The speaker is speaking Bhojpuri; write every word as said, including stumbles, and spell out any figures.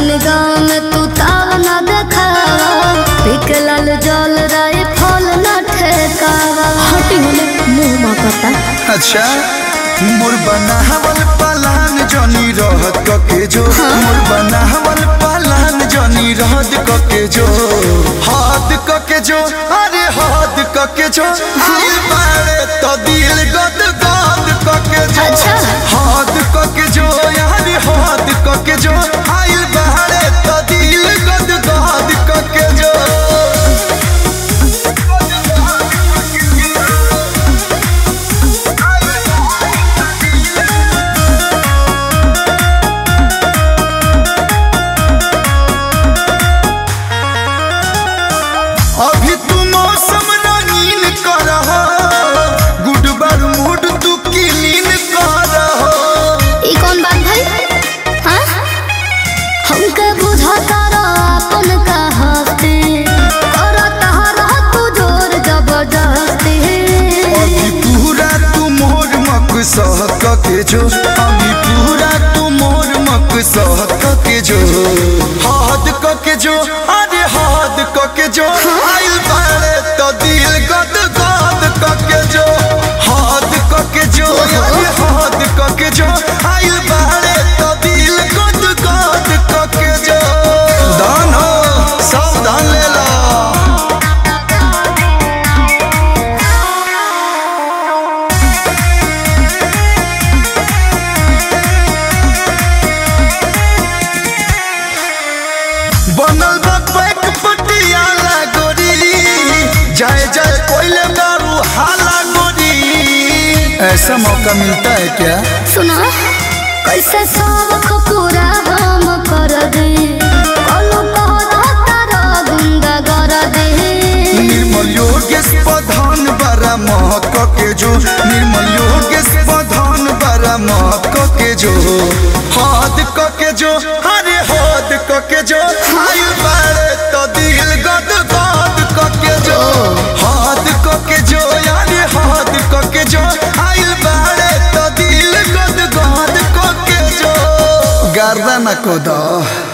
बानी गाँव में तू ताव न देखावा, पिकलल जल राय फल न ठेकावा। हटी होले मुँह माकता। अच्छा मोर बनावल पालान जनी रहत कके जो, मोर बनावल पालान जनी रहत कके जो, हाथ कके जो, अरे हाथ कके जो, दिल बाड़े तो दिल गद गद कके जो, अच्छा हाथ कके जो, यार हाथ कके जो, आइल बाड़े तो दिल गद गद कके जो। अभी तू मौसम रंगीन कर रहा, गुड बार मूड तू क्लीन कर रहा। ई कौन बात भाई? हाँ हमके बुझाता अपन का हस्ती, करता रह तू जोर जबरदस्ती। अभी पूरा तू मोर मक सहक के जो, अभी पूरा तू मोर मक सहक के जो, हाथ के जो, अरे हाथ के जो, आइल बाड़े तो दिल गद गद के जो, हाथ के जो, अरे हाथ के जो, आइल बाड़े तो दिल गद गद के जो। दान हो सावधान ले ला। बनल बा पैक पटियाला गोरी, जाए जाए कोयले दारू हाला गोरी। ऐसा मौका मिलता है क्या? सुना कैसे सब पूरा हम कर दे, कलो कहता रा गुंडा कर दे। निर्मल योगेश प्रधान बड़ा महक के जो, निर्मल योगेश प्रधान बड़ा महक के जो, हाथ के जो, अरे हाथ के जो, आइल बाड़े तो दिल गद गद के जो, हाथ के जो, यार हाथ के जो, आइल बाड़े तो दिल गद गद के जो। गर्दन को दो।